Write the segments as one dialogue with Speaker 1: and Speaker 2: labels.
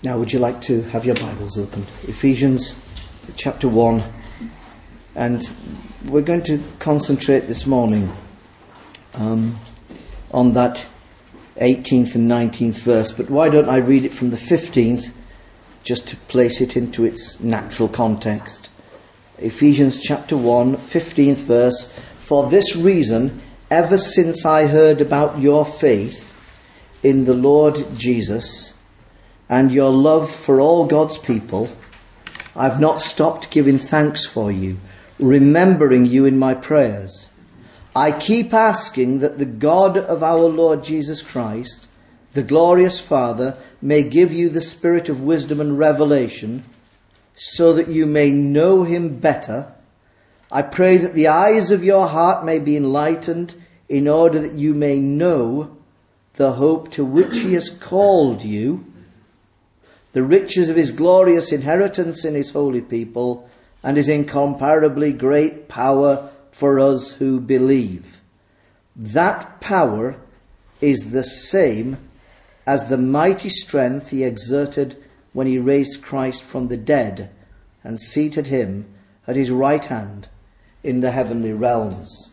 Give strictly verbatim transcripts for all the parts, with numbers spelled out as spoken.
Speaker 1: Now, would you like to have your Bibles open? Ephesians chapter one. And we're going to concentrate this morning um, on that eighteenth and nineteenth verse. But why don't I read it from the fifteenth, just to place it into its natural context. Ephesians chapter one, fifteenth verse. For this reason, ever since I heard about your faith in the Lord Jesus and your love for all God's people, I've not stopped giving thanks for you, remembering you in my prayers. I keep asking that the God of our Lord Jesus Christ, the glorious Father, may give you the spirit of wisdom and revelation, so that you may know him better. I pray that the eyes of your heart may be enlightened, in order that you may know the hope to which he has called you, the riches of his glorious inheritance in his holy people, and his incomparably great power for us who believe. That power is the same as the mighty strength he exerted when he raised Christ from the dead and seated him at his right hand in the heavenly realms.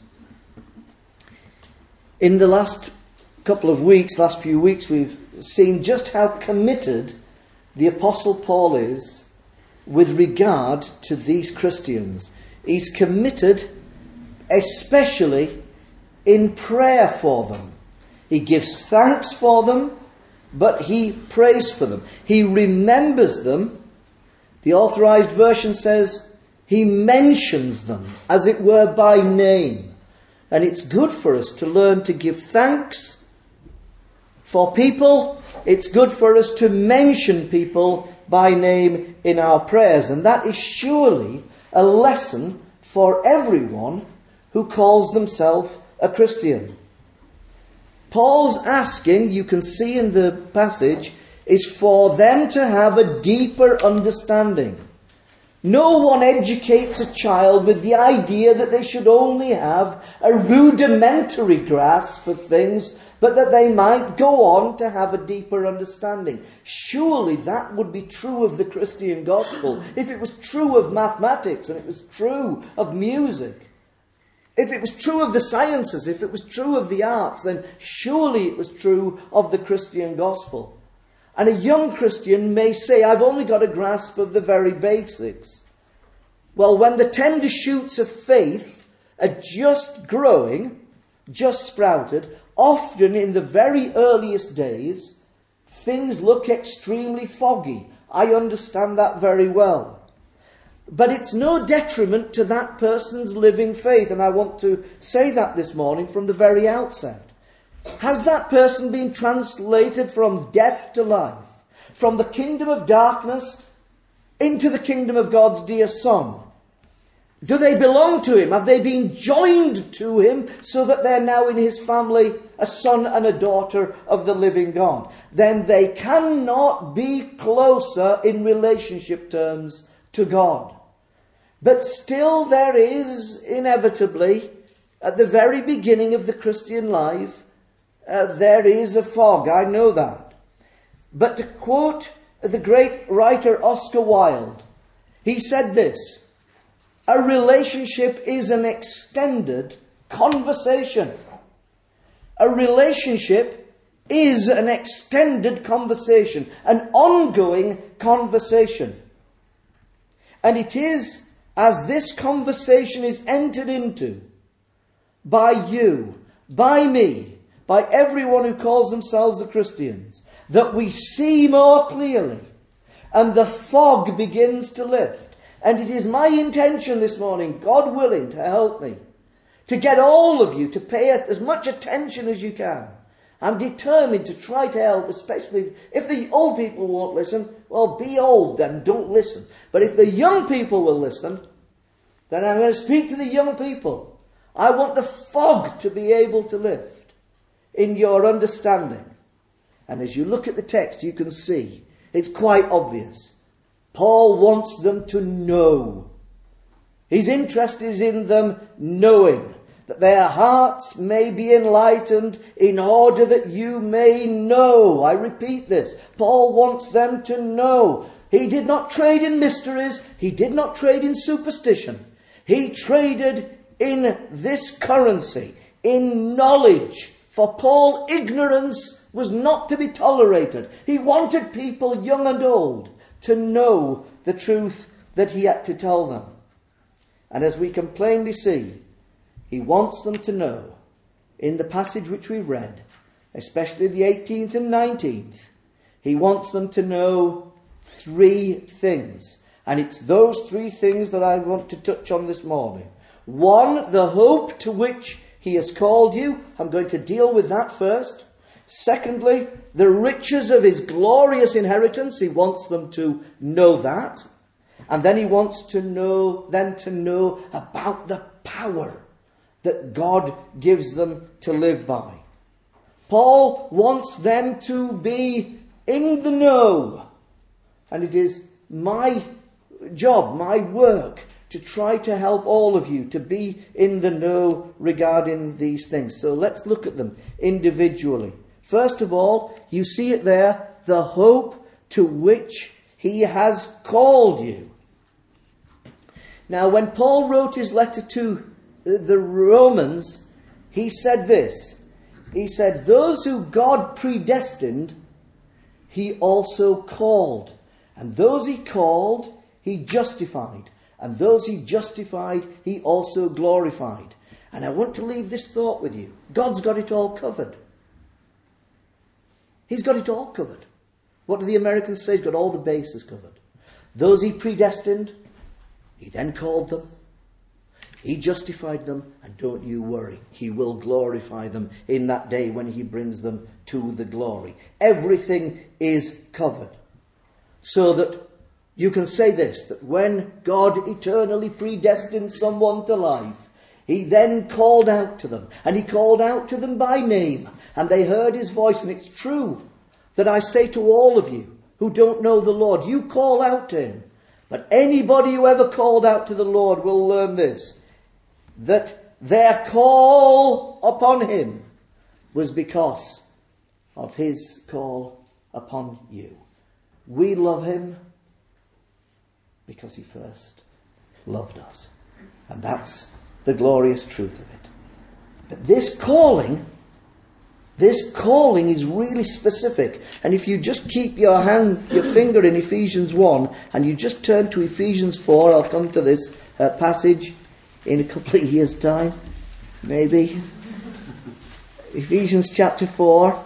Speaker 1: In the last couple of weeks, last few weeks, we've seen just how committed the Apostle Paul is with regard to these Christians. He's committed especially in prayer for them. He gives thanks for them, but he prays for them. He remembers them. The Authorized Version says he mentions them, as it were, by name. And it's good for us to learn to give thanks for people. It's good for us to mention people by name in our prayers. And that is surely a lesson for everyone who calls themselves a Christian. Paul's asking, you can see in the passage, is for them to have a deeper understanding. No one educates a child with the idea that they should only have a rudimentary grasp of things, but that they might go on to have a deeper understanding. Surely that would be true of the Christian gospel. If it was true of mathematics, and it was true of music, if it was true of the sciences, if it was true of the arts, then surely it was true of the Christian gospel. And a young Christian may say, I've only got a grasp of the very basics. Well, when the tender shoots of faith are just growing, just sprouted, often in the very earliest days, things look extremely foggy. I understand that very well. But it's no detriment to that person's living faith. And I want to say that this morning from the very outset. Has that person been translated from death to life? From the kingdom of darkness into the kingdom of God's dear Son? Do they belong to him? Have they been joined to him so that they're now in his family, a son and a daughter of the living God? Then they cannot be closer in relationship terms to God. But still there is inevitably, at the very beginning of the Christian life, Uh, there is a fog, I know that. But to quote the great writer Oscar Wilde, he said this: a relationship is an extended conversation. A relationship is an extended conversation, an ongoing conversation. And it is as this conversation is entered into by you, by me, by everyone who calls themselves a Christians, that we see more clearly and the fog begins to lift. And it is my intention this morning, God willing to help me, to get all of you to pay as much attention as you can. I'm determined to try to help, especially if the old people won't listen. Well, be old then, don't listen. But if the young people will listen, then I'm going to speak to the young people. I want the fog to be able to lift in your understanding. And as you look at the text, you can see it's quite obvious. Paul wants them to know. His interest is in them knowing. that their hearts may be enlightened, in order that you may know. I repeat this. Paul wants them to know. He did not trade in mysteries. He did not trade in superstition. He traded in this currency, in knowledge. For Paul, ignorance was not to be tolerated. He wanted people, young and old, to know the truth that he had to tell them. And as we can plainly see, he wants them to know, in the passage which we've read, especially the eighteenth and nineteenth, he wants them to know three things. And it's those three things that I want to touch on this morning. One, the hope to which he has called you. I'm going to deal with that first. Secondly, the riches of his glorious inheritance. He wants them to know that. And then he wants to know, them to know about the power that God gives them to live by. Paul wants them to be in the know. And it is my job, my work, to try to help all of you to be in the know regarding these things. So let's look at them individually. First of all, you see it there, the hope to which he has called you. Now, when Paul wrote his letter to the Romans, he said this. He said, those who God predestined, he also called. And those he called, he justified. And those he justified, he also glorified. And I want to leave this thought with you. God's got it all covered. He's got it all covered. What do the Americans say? He's got all the bases covered. Those he predestined, he then called them. He justified them, and don't you worry. He will glorify them in that day when he brings them to the glory. Everything is covered. So that you can say this, that when God eternally predestined someone to life, he then called out to them, and he called out to them by name, and they heard his voice. And it's true that I say to all of you who don't know the Lord, you call out to him. But anybody who ever called out to the Lord will learn this, that their call upon him was because of his call upon you. We love him because he first loved us. And that's the glorious truth of it. But this calling, this calling is really specific. And if you just keep your hand, your finger in Ephesians one, and you just turn to Ephesians four, I'll come to this uh, passage in a couple of years' time, maybe. Ephesians chapter four,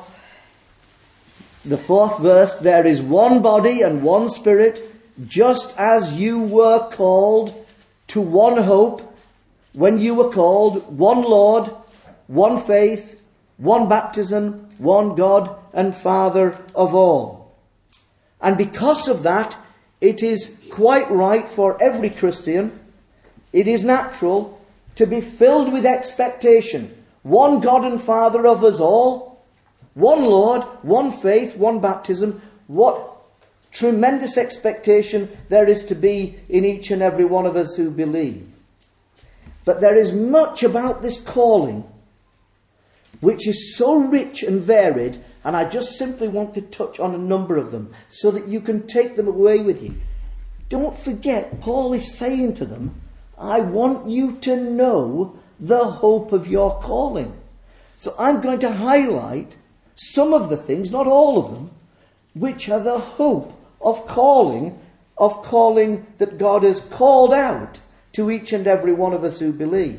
Speaker 1: the fourth verse, there is one body and one spirit, just as you were called to one hope when you were called, one Lord, one faith, one baptism, one God and Father of all. And because of that, it is quite right for every Christian, it is natural to be filled with expectation. One God and Father of us all, one Lord, one faith, one baptism. What tremendous expectation there is to be in each and every one of us who believe. But there is much about this calling which is so rich and varied, and I just simply want to touch on a number of them so that you can take them away with you. Don't forget, Paul is saying to them, I want you to know the hope of your calling. So I'm going to highlight some of the things, not all of them, which are the hope of calling, of calling that God has called out to each and every one of us who believe.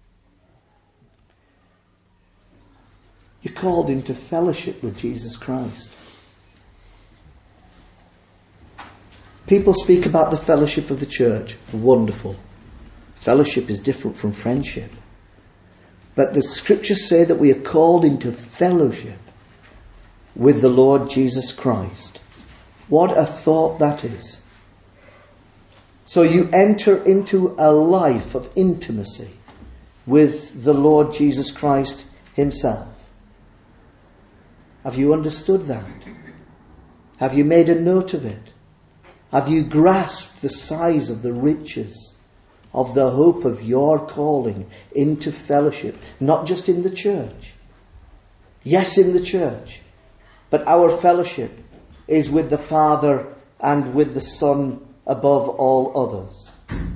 Speaker 1: You're called into fellowship with Jesus Christ. People speak about the fellowship of the church. Wonderful. Fellowship is different from friendship. But the scriptures say that we are called into fellowship with the Lord Jesus Christ. What a thought that is. So you enter into a life of intimacy with the Lord Jesus Christ himself. Have you understood that? Have you made a note of it? Have you grasped the size of the riches of the hope of your calling into fellowship, not just in the church. Yes, in the church, but our fellowship is with the Father and with the Son above all others.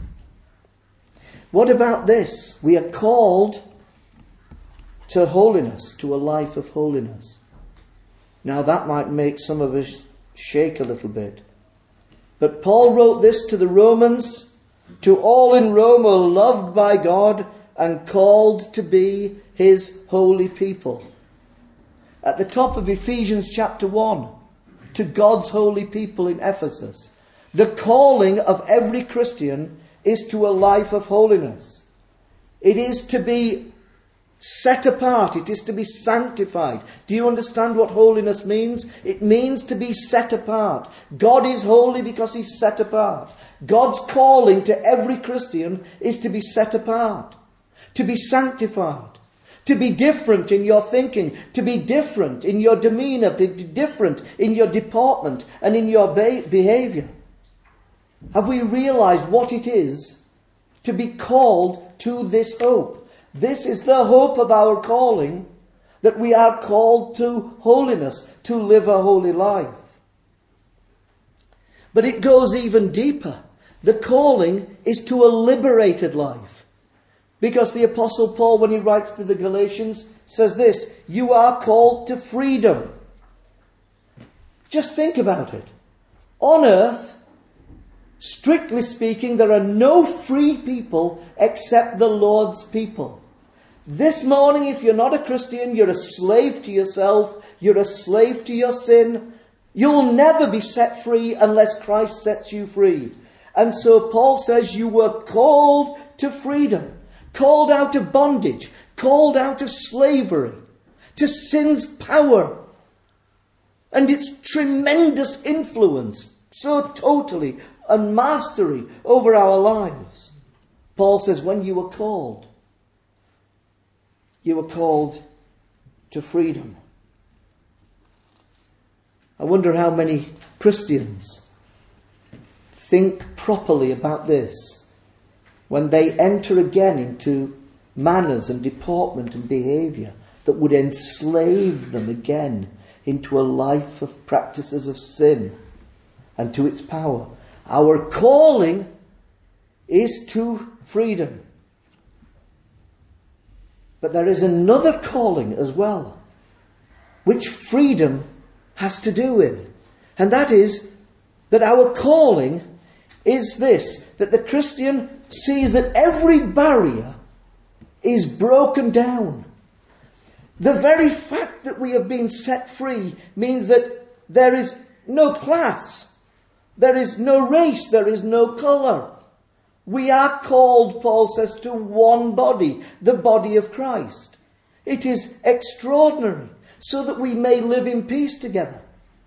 Speaker 1: What about this? We are called to holiness, to a life of holiness. Now that might make some of us shake a little bit. But Paul wrote this to the Romans: to all in Rome are loved by God and called to be his holy people. At the top of Ephesians chapter one, to God's holy people in Ephesus. The calling of every Christian is to a life of holiness. It is to be set apart. It is to be sanctified. Do you understand what holiness means? It means to be set apart. God is holy because he's set apart. God's calling to every Christian is to be set apart, to be sanctified, to be different in your thinking, to be different in your demeanour, to be different in your deportment and in your be- behaviour. Have we realised what it is to be called to this hope? This is the hope of our calling, that we are called to holiness, to live a holy life. But it goes even deeper. The calling is to a liberated life. Because the Apostle Paul, when he writes to the Galatians, says this: you are called to freedom. Just think about it. On earth, strictly speaking, there are no free people except the Lord's people. This morning, if you're not a Christian, you're a slave to yourself, you're a slave to your sin. You'll never be set free unless Christ sets you free. And so Paul says you were called to freedom, called out of bondage, called out of slavery, to sin's power and its tremendous influence, so totally, and mastery over our lives. Paul says when you were called, you were called to freedom. I wonder how many Christians think properly about this when they enter again into manners and deportment and behaviour that would enslave them again into a life of practices of sin and to its power. Our calling is to freedom. But there is another calling as well, which freedom has to do with. And that is that our calling is this, that the Christian sees that every barrier is broken down. The very fact that we have been set free means that there is no class, there is no race, there is no colour. We are called, Paul says, to one body, the body of Christ. It is extraordinary, so that we may live in peace together.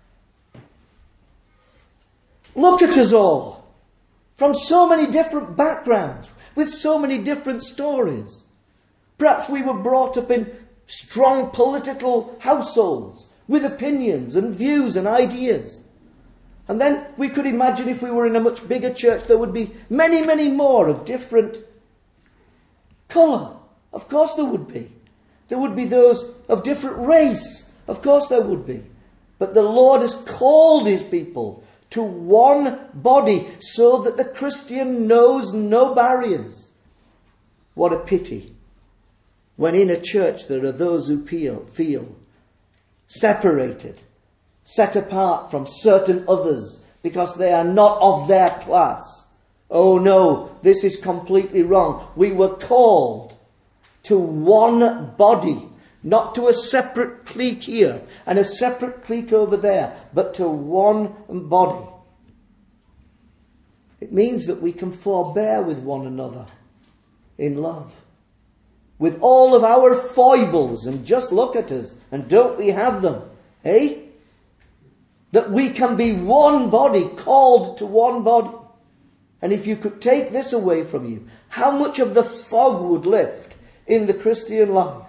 Speaker 1: Look at us all, from so many different backgrounds, with so many different stories. Perhaps we were brought up in strong political households, with opinions and views and ideas. And then we could imagine if we were in a much bigger church, there would be many, many more of different colour. Of course there would be. There would be those of different race. Of course there would be. But the Lord has called his people to one body so that the Christian knows no barriers. What a pity when in a church there are those who feel, feel separated, set apart from certain others because they are not of their class. Oh no, this is completely wrong. We were called to one body, not to a separate clique here and a separate clique over there, but to one body. It means that we can forbear with one another in love. With all of our foibles, and just look at us, and don't we have them? Eh? That we can be one body, called to one body. And if you could take this away from you, how much of the fog would lift in the Christian life?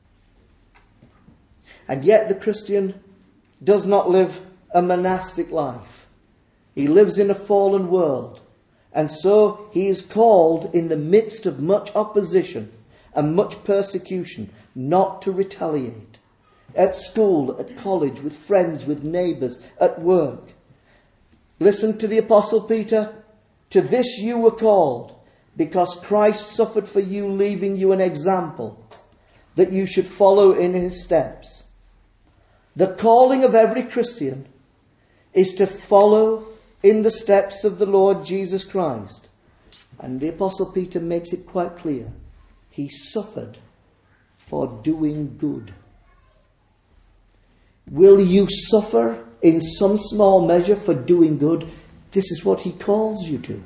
Speaker 1: And yet the Christian does not live a monastic life. He lives in a fallen world. And so he is called in the midst of much opposition and much persecution not to retaliate. At school, at college, with friends, with neighbours, at work. Listen to the Apostle Peter. To this you were called, because Christ suffered for you, leaving you an example, that you should follow in his steps. The calling of every Christian is to follow in the steps of the Lord Jesus Christ. And the Apostle Peter makes it quite clear. He suffered for doing good. Will you suffer in some small measure for doing good? This is what he calls you to.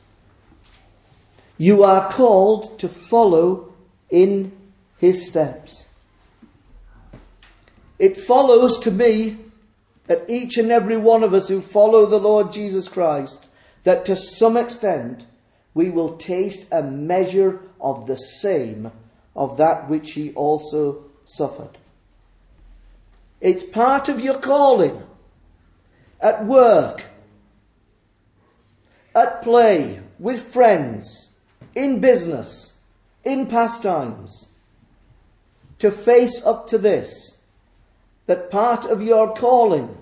Speaker 1: You are called to follow in his steps. It follows to me that each and every one of us who follow the Lord Jesus Christ, that to some extent we will taste a measure of the same of that which he also suffered. It's part of your calling. At work, at play, with friends, in business, in pastimes, to face up to this, that part of your calling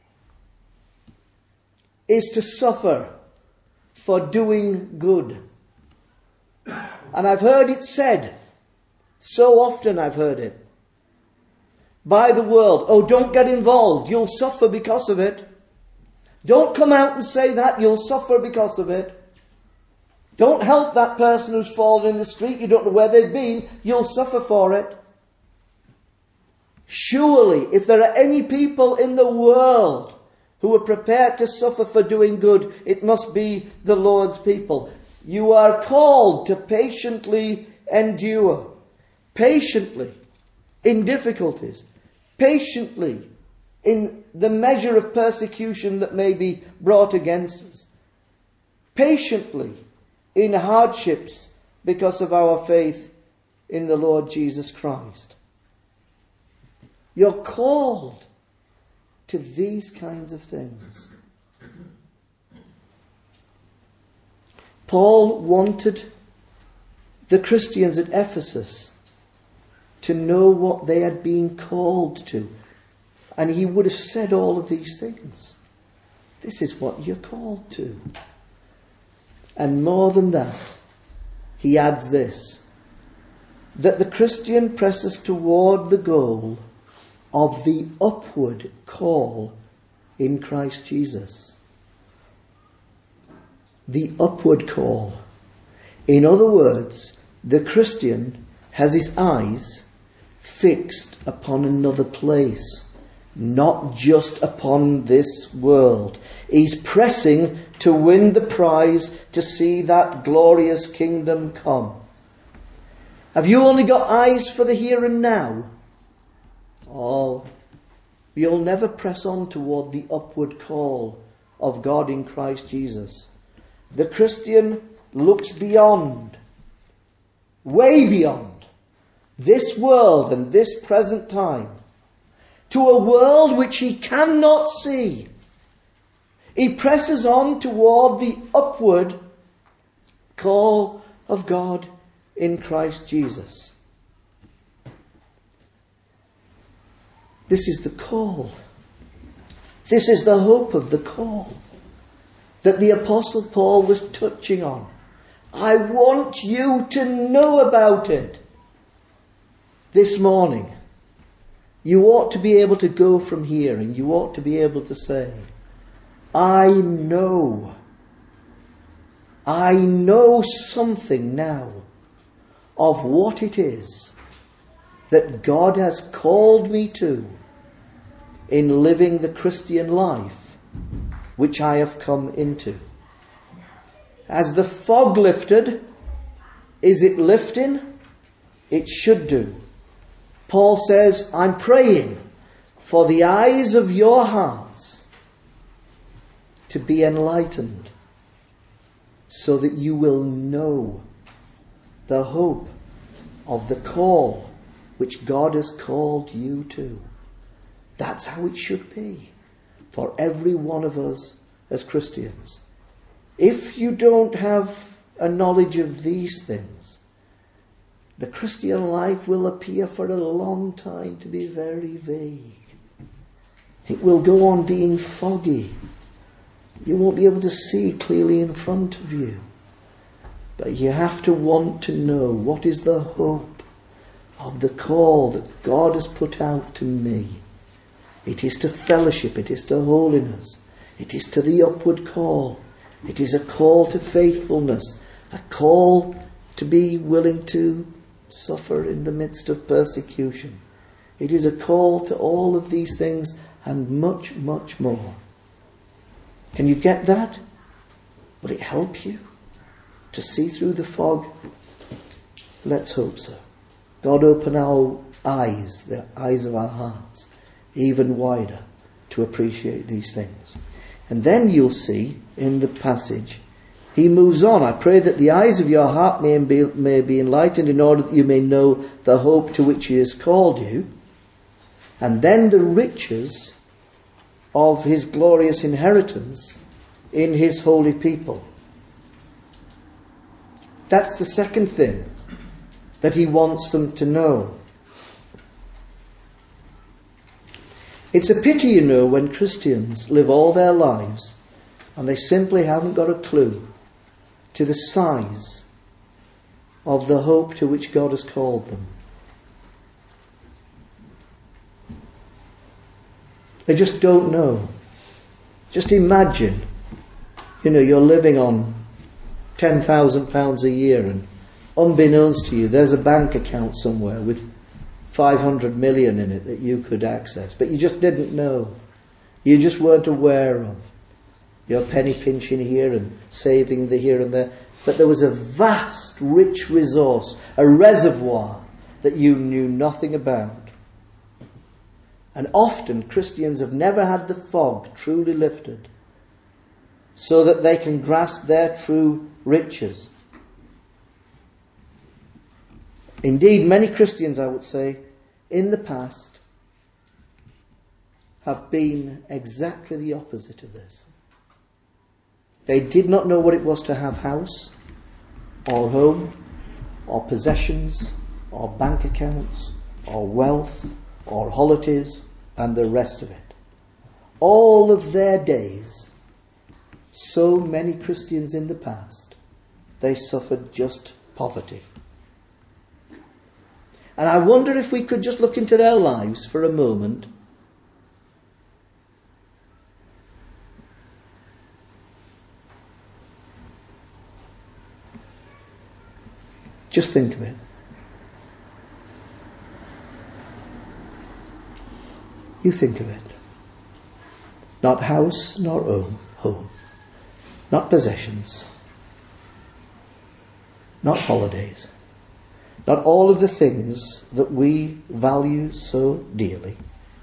Speaker 1: is to suffer for doing good. And I've heard it said, so often I've heard it, by the world, oh, don't get involved, you'll suffer because of it. Don't come out and say that, you'll suffer because of it. Don't help that person who's fallen in the street, you don't know where they've been, you'll suffer for it. Surely, if there are any people in the world who are prepared to suffer for doing good, it must be the Lord's people. You are called to patiently endure. Patiently in difficulties. Patiently in the measure of persecution that may be brought against us. Patiently in hardships because of our faith in the Lord Jesus Christ. You're called to these kinds of things. Paul wanted the Christians at Ephesus to know what they had been called to. And he would have said all of these things. This is what you're called to. And more than that, he adds this, that the Christian presses toward the goal of the upward call in Christ Jesus. The upward call. In other words, the Christian has his eyes fixed upon another place, not just upon this world. He's pressing to win the prize, to see that glorious kingdom come. Have you only got eyes for the here and now? Oh, you'll never press on toward the upward call of God in Christ Jesus. The Christian looks beyond, way beyond, this world and this present time, to a world which he cannot see. He presses on toward the upward call of God in Christ Jesus. This is the call. This is the hope of the call that the Apostle Paul was touching on. I want you to know about it. This morning, you ought to be able to go from here and you ought to be able to say, I know, I know something now of what it is that God has called me to in living the Christian life which I have come into. As the fog lifted, is it lifting? It should do. Paul says, I'm praying for the eyes of your hearts to be enlightened so that you will know the hope of the call which God has called you to. That's how it should be for every one of us as Christians. If you don't have a knowledge of these things, the Christian life will appear for a long time to be very vague. It will go on being foggy. You won't be able to see clearly in front of you. But you have to want to know, what is the hope of the call that God has put out to me? It is to fellowship, it is to holiness, it is to the upward call. It is a call to faithfulness, a call to be willing to suffer in the midst of persecution. It is a call to all of these things and much, much more. Can you get that? Will it help you to see through the fog? Let's hope so. God, open our eyes, the eyes of our hearts, even wider to appreciate these things. And then you'll see in the passage, he moves on. I pray that the eyes of your heart may be, may be enlightened, in order that you may know the hope to which he has called you, and then the riches of his glorious inheritance in his holy people. That's the second thing that he wants them to know. It's a pity, you know, when Christians live all their lives and they simply haven't got a clue to the size of the hope to which God has called them. They just don't know. Just imagine, you know, you're living on ten thousand pounds a year, and unbeknownst to you, there's a bank account somewhere with five hundred million in it that you could access, but you just didn't know. You just weren't aware of. You're penny pinching here and saving the here and there. But there was a vast, rich resource, a reservoir that you knew nothing about. And often Christians have never had the fog truly lifted so that they can grasp their true riches. Indeed, many Christians, I would say, in the past have been exactly the opposite of this. They did not know what it was to have house, or home, or possessions, or bank accounts, or wealth, or holidays, and the rest of it. All of their days, so many Christians in the past, they suffered just poverty. And I wonder if we could just look into their lives for a moment. Just think of it. You think of it. Not house, nor home, home. Not possessions. Not holidays. Not all of the things that we value so dearly.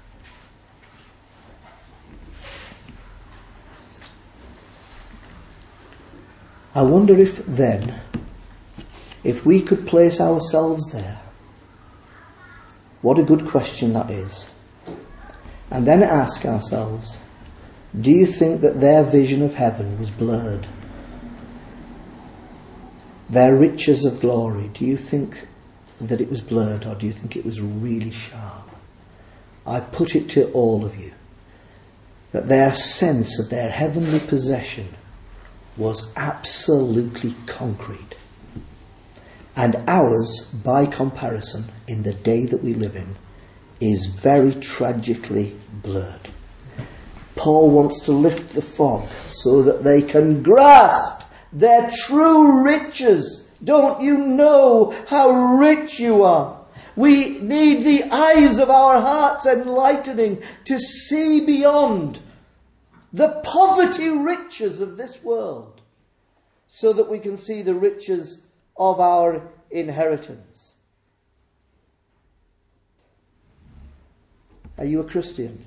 Speaker 1: I wonder if then, if we could place ourselves there, what a good question that is. And then ask ourselves, do you think that their vision of heaven was blurred? Their riches of glory, do you think that it was blurred, or do you think it was really sharp? I put it to all of you that their sense of their heavenly possession was absolutely concrete. And ours, by comparison, in the day that we live in, is very tragically blurred. Paul wants to lift the fog so that they can grasp their true riches. Don't you know how rich you are? We need the eyes of our hearts enlightening to see beyond the poverty riches of this world, so that we can see the riches of our inheritance. Are you a Christian?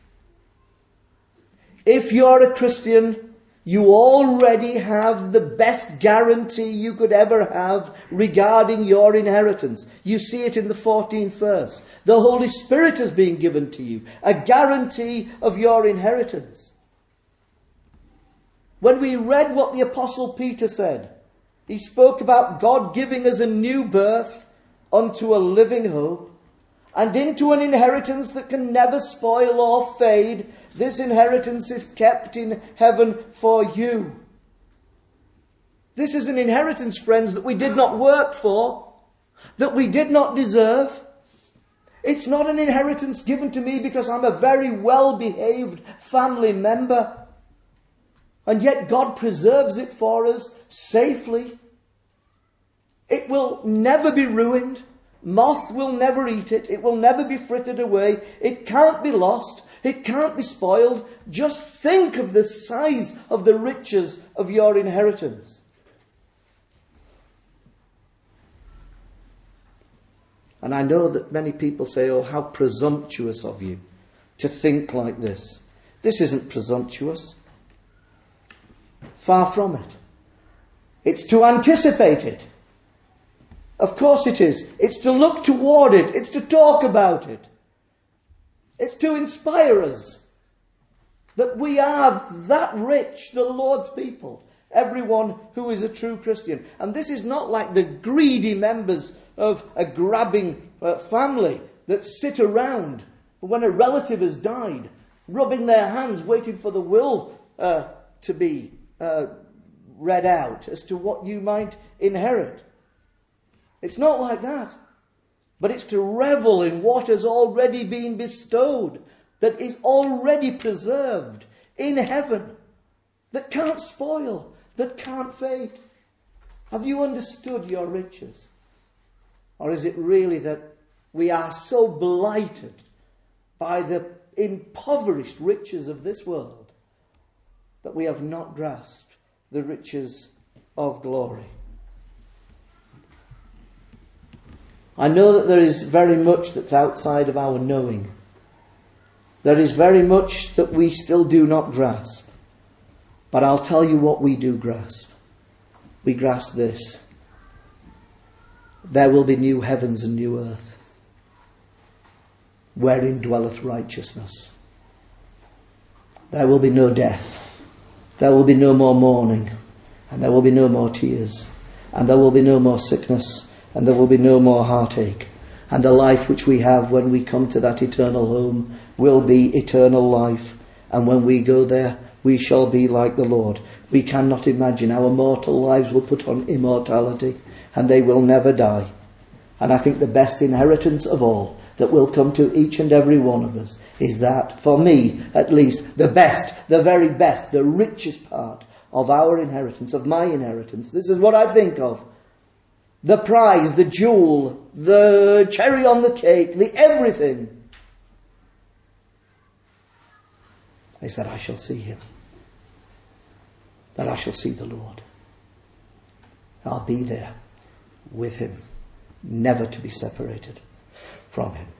Speaker 1: If you're a Christian, you already have the best guarantee you could ever have regarding your inheritance. You see it in the fourteenth verse. The Holy Spirit has been given to you, a guarantee of your inheritance. When we read what the Apostle Peter said, he spoke about God giving us a new birth unto a living hope and into an inheritance that can never spoil or fade. This inheritance is kept in heaven for you. This is an inheritance, friends, that we did not work for, that we did not deserve. It's not an inheritance given to me because I'm a very well-behaved family member. And yet God preserves it for us safely. It will never be ruined. Moth will never eat it. It will never be frittered away. It can't be lost. It can't be spoiled. Just think of the size of the riches of your inheritance. And I know that many people say, oh, how presumptuous of you to think like this. This isn't presumptuous. Far from it. It's to anticipate it. Of course it is. It's to look toward it. It's to talk about it. It's to inspire us that we are that rich, the Lord's people. Everyone who is a true Christian. And this is not like the greedy members of a grabbing uh, family that sit around when a relative has died, rubbing their hands, waiting for the will uh, to be uh, read out as to what you might inherit. It's not like that. But it's to revel in what has already been bestowed, that is already preserved in heaven, that can't spoil, that can't fade. Have you understood your riches? Or is it really that we are so blighted by the impoverished riches of this world that we have not grasped the riches of glory? I know that there is very much that's outside of our knowing. There is very much that we still do not grasp. But I'll tell you what we do grasp. We grasp this. There will be new heavens and new earth, wherein dwelleth righteousness. There will be no death. There will be no more mourning. And there will be no more tears. And there will be no more sickness. And there will be no more heartache. And the life which we have when we come to that eternal home will be eternal life. And when we go there, we shall be like the Lord. We cannot imagine. Our mortal lives will put on immortality, and they will never die. And I think the best inheritance of all that will come to each and every one of us is that, for me at least, the best, the very best, the richest part of our inheritance, of my inheritance. This is what I think of. The prize, the jewel, the cherry on the cake, the everything, is that I shall see him. That I shall see the Lord. I'll be there with him, never to be separated from him.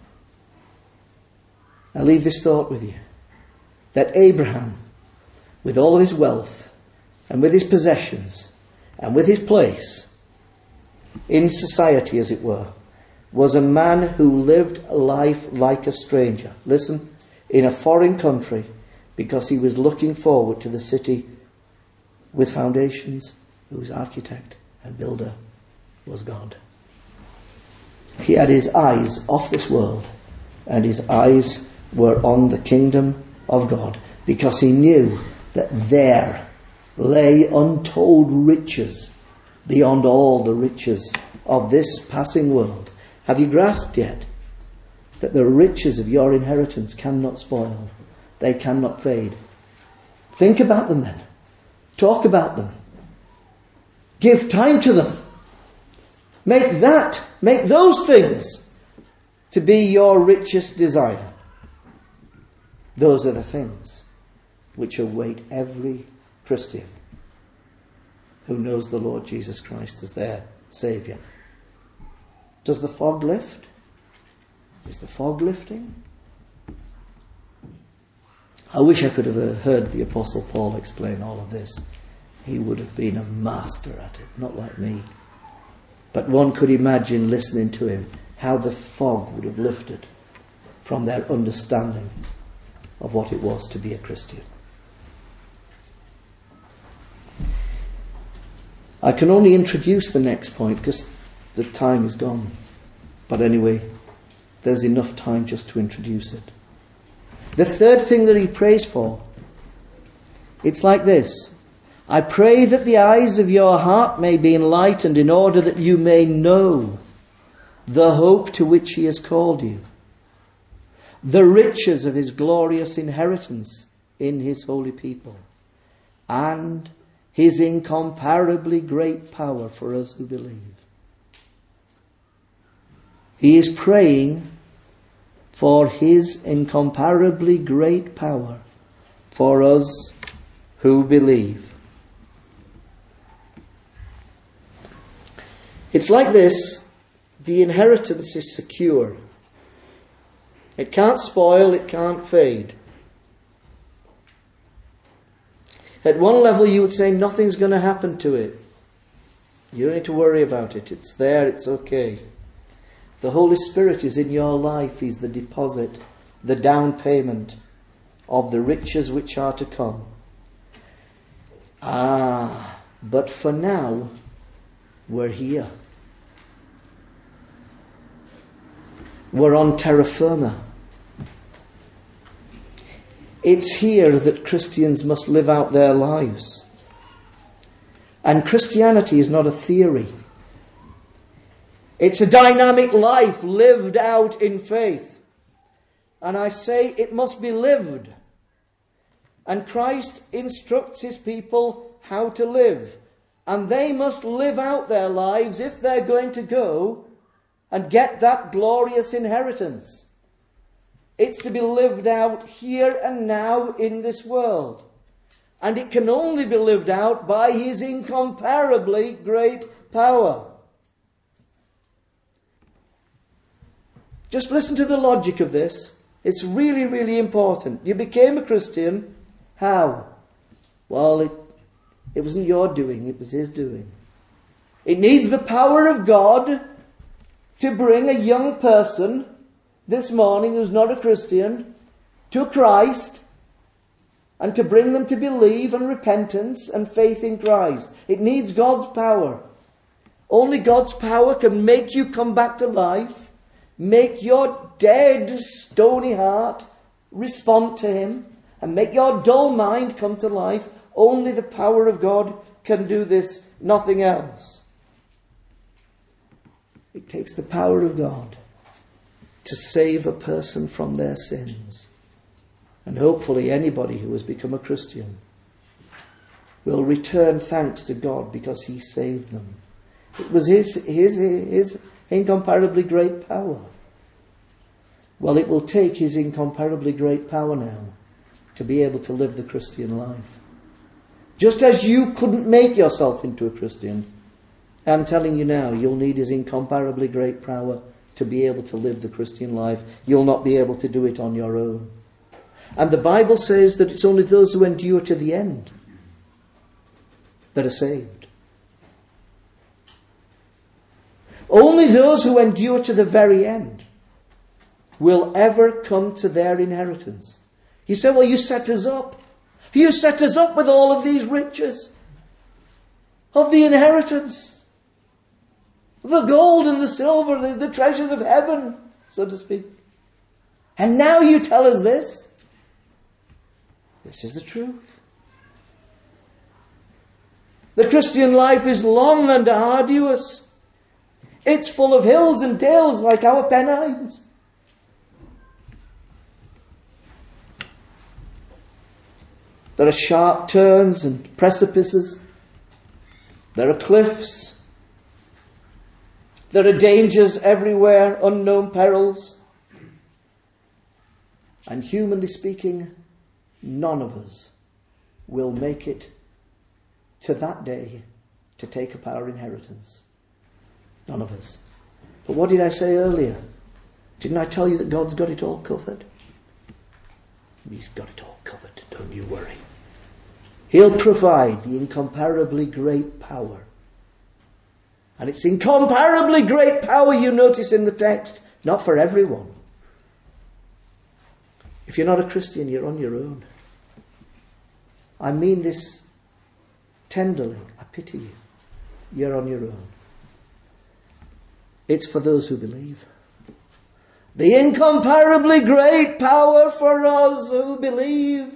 Speaker 1: I leave this thought with you, that Abraham, with all of his wealth, and with his possessions, and with his place in society, as it were, was a man who lived life like a stranger. Listen, in a foreign country, because he was looking forward to the city with foundations, whose architect and builder was God. He had his eyes off this world, and his eyes were on the kingdom of God, because he knew that there lay untold riches beyond all the riches of this passing world. Have you grasped yet that the riches of your inheritance cannot spoil? They cannot fade. Think about them then. Talk about them. Give time to them. Make that, make those things to be your richest desire. Those are the things which await every Christian who knows the Lord Jesus Christ as their Saviour. Does the fog lift? Is the fog lifting? I wish I could have heard the Apostle Paul explain all of this. He would have been a master at it, not like me. But one could imagine listening to him, how the fog would have lifted from their understanding of what it was to be a Christian. I can only introduce the next point because the time is gone. But anyway, there's enough time just to introduce it. The third thing that he prays for, it's like this. I pray that the eyes of your heart may be enlightened in order that you may know the hope to which he has called you, the riches of his glorious inheritance in his holy people, and his incomparably great power for us who believe. He is praying for his incomparably great power for us who believe. It's like this. The inheritance is secure. It can't spoil, it can't fade. At one level you would say nothing's going to happen to it. You don't need to worry about it. It's there, it's okay. The Holy Spirit is in your life. He's the deposit, the down payment of the riches which are to come. Ah, but for now, we're here. We're on terra firma. It's here that Christians must live out their lives. And Christianity is not a theory. It's a dynamic life lived out in faith. And I say it must be lived. And Christ instructs his people how to live. And they must live out their lives if they're going to go and get that glorious inheritance. It's to be lived out here and now in this world. And it can only be lived out by his incomparably great power. Just listen to the logic of this. It's really, really important. You became a Christian. How? Well, it, it wasn't your doing. It was his doing. It needs the power of God to bring a young person this morning who's not a Christian to Christ and to bring them to believe and repentance and faith in Christ. It needs God's power. Only God's power can make you come back to life, make your dead, stony heart respond to him, and make your dull mind come to life. Only the power of God can do this, nothing else. It takes the power of God to save a person from their sins. And hopefully anybody who has become a Christian will return thanks to God because he saved them. It was his, his, his incomparably great power. Well, it will take his incomparably great power now to be able to live the Christian life. Just as you couldn't make yourself into a Christian, I'm telling you now, you'll need his incomparably great power to be able to live the Christian life. You'll not be able to do it on your own. And the Bible says that it's only those who endure to the end that are saved. Only those who endure to the very end will ever come to their inheritance. You say, well, you set us up. You set us up with all of these riches of the inheritance. The gold and the silver, the, the treasures of heaven, so to speak. And now you tell us this. This is the truth. The Christian life is long and arduous. It's full of hills and dales like our Pennines. There are sharp turns and precipices. There are cliffs. There are dangers everywhere, unknown perils. And humanly speaking, none of us will make it to that day to take up our inheritance. None of us. But what did I say earlier? Didn't I tell you that God's got it all covered? He's got it all covered, don't you worry. He'll provide the incomparably great power. And it's incomparably great power, you notice in the text, not for everyone. If you're not a Christian, you're on your own. I mean this tenderly. I pity you. you're on your own. It's for those who believe. The incomparably great power for us who believe.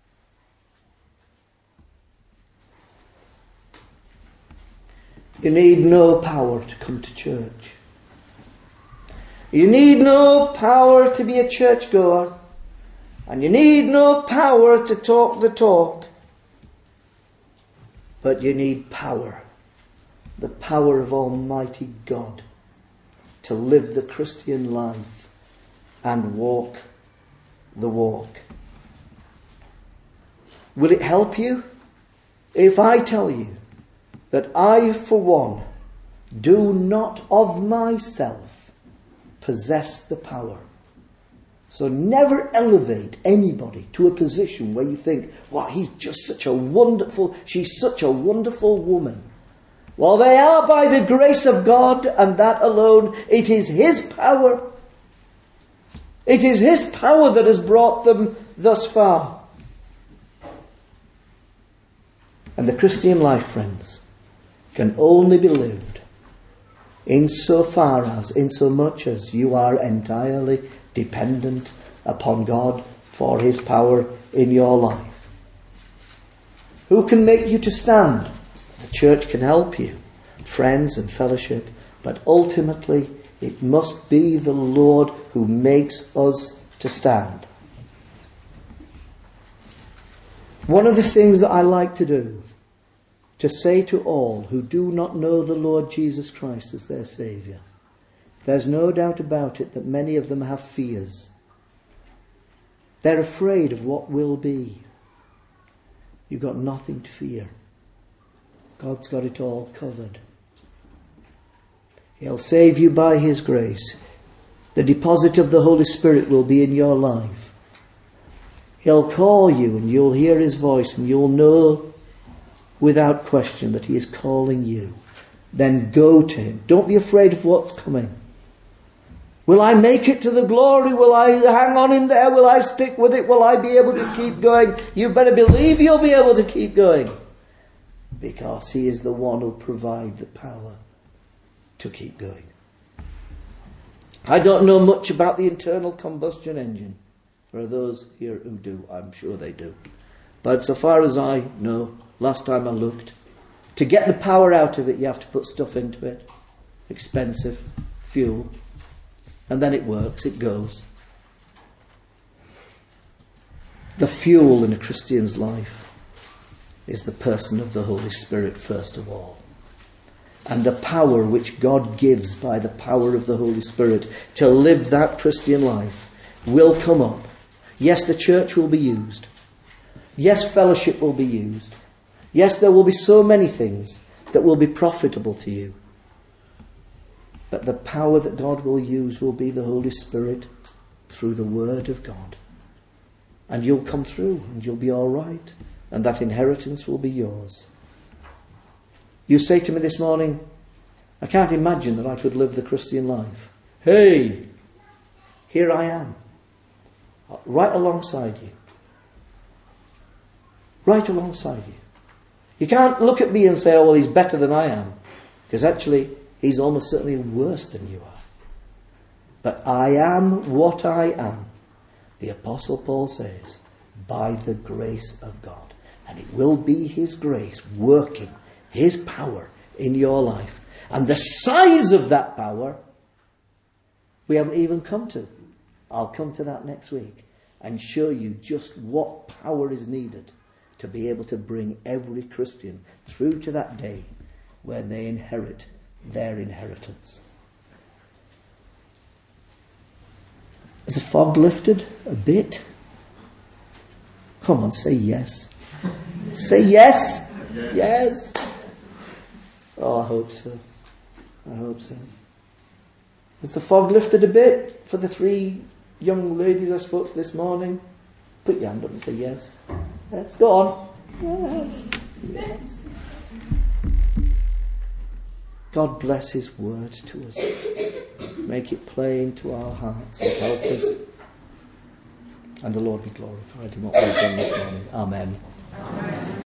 Speaker 1: You need no power to come to church. You need no power to be a churchgoer. And you need no power to talk the talk. But you need power. The power of Almighty God to live the Christian life and walk the walk. Will it help you if I tell you that I, for one, do not of myself possess the power? So never elevate anybody to a position where you think, wow, he's just such a wonderful, she's such a wonderful woman. Well, they are by the grace of God, and that alone. It is His power. It is His power that has brought them thus far. And the Christian life, friends, can only be lived insofar as, insomuch as you are entirely dependent upon God for His power in your life. Who can make you to stand? The church can help you, friends and fellowship, but ultimately it must be the Lord who makes us to stand. One of the things that I like to do, to say to all who do not know the Lord Jesus Christ as their Saviour, there's no doubt about it that many of them have fears. They're afraid of what will be. You've got nothing to fear. God's got it all covered. He'll save you by His grace. The deposit of the Holy Spirit will be in your life. He'll call you and you'll hear His voice and you'll know without question that He is calling you. Then go to Him. Don't be afraid of what's coming. Will I make it to the glory? Will I hang on in there? Will I stick with it? Will I be able to keep going? You better believe you'll be able to keep going. Because He is the one who'll provide the power to keep going. I don't know much about the internal combustion engine. There are those here who do. I'm sure they do. But so far as I know, last time I looked, to get the power out of it, you have to put stuff into it. Expensive fuel. And then it works, it goes. The fuel in a Christian's life is the person of the Holy Spirit first of all. And the power which God gives by the power of the Holy Spirit to live that Christian life will come up. Yes, the church will be used. Yes, fellowship will be used. Yes, there will be so many things that will be profitable to you. But the power that God will use will be the Holy Spirit through the Word of God. And you'll come through and you'll be all right. And that inheritance will be yours. You say to me this morning, I can't imagine that I could live the Christian life. Hey, here I am. Right alongside you. Right alongside you. You can't look at me and say, oh, well, he's better than I am. Because actually, he's almost certainly worse than you are. But I am what I am, the Apostle Paul says, by the grace of God. And it will be His grace working, His power in your life. And the size of that power, we haven't even come to. I'll come to that next week and show you just what power is needed to be able to bring every Christian through to that day when they inherit their inheritance. Has the fog lifted a bit? Come on, say yes. Say yes. Yes. Yes. Oh, I hope so. I hope so. Has the fog lifted a bit for the three young ladies I spoke to this morning? Put your hand up and say yes. Yes. Go on. Yes. Yes. God bless His word to us. Make it plain to our hearts and help us. And the Lord be glorified in what we've done this morning. Amen. Amen.